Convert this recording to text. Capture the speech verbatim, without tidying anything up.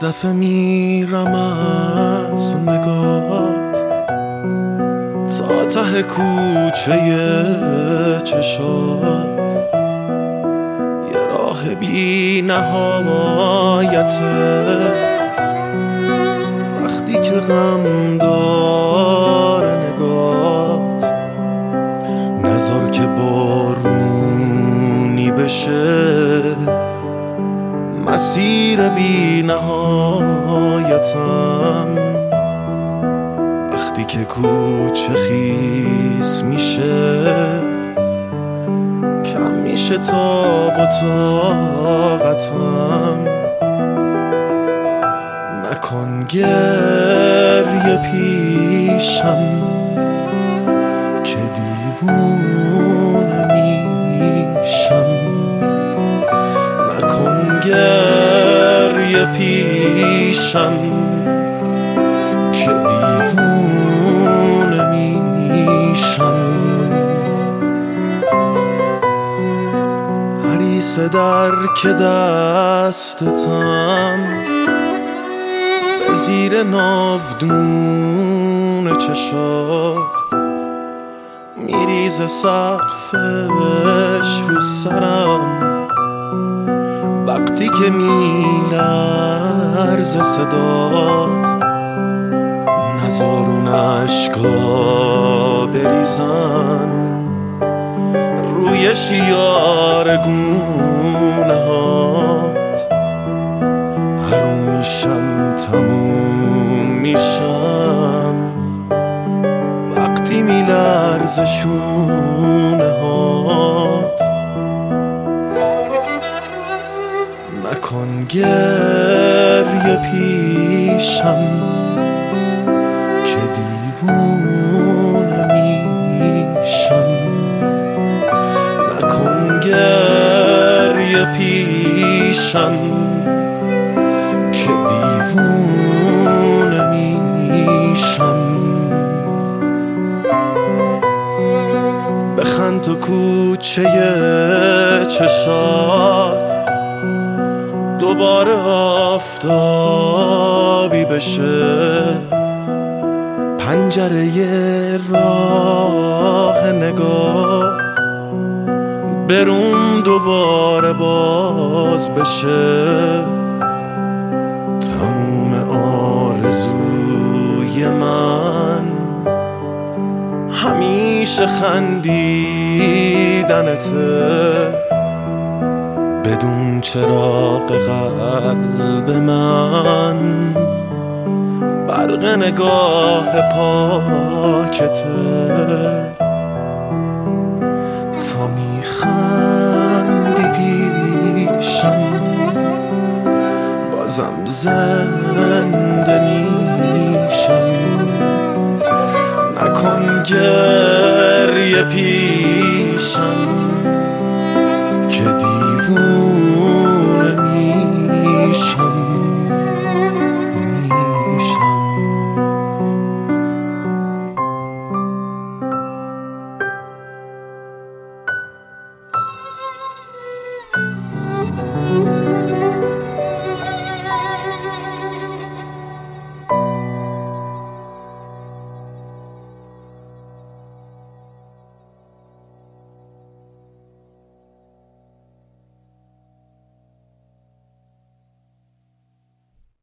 دفعه میرم از نگات تا ته کوچه چشات، یه راه بی نهایته. وقتی که غم داره نگات، نذار که بارونی بشه. مسیر بی نهایتم وقتی که کوچه خیس میشه، کم میشه تاب و طاقتم. نکن گریه پیشم که دیوونه میشم. نکن گریه پیشم که دیوونه میشم. حریص در که دستتم به زیر ناودون چشات، میریزه سقفش رو سرم. وقتی که میلرزه صدات، نذار اون عشقا بریزن روی شیار گونه هات. حروم میشم تموم میشم وقتی میلرزه شونه هات. نکن گریه پیشم که دیوونه میشم. نکن گریه پیشم که دیوونه میشم. بخند تو کوچه چشات، دوباره آفتابی بشه. پنجره راه نگات برون دوباره باز بشه. تموم آرزوی من همیشه خندیدنته. بدون چراغ قلب من برق نگاه پاکته. تا میخندی پیشم بازم زنده میشم. نکن گریه پیشم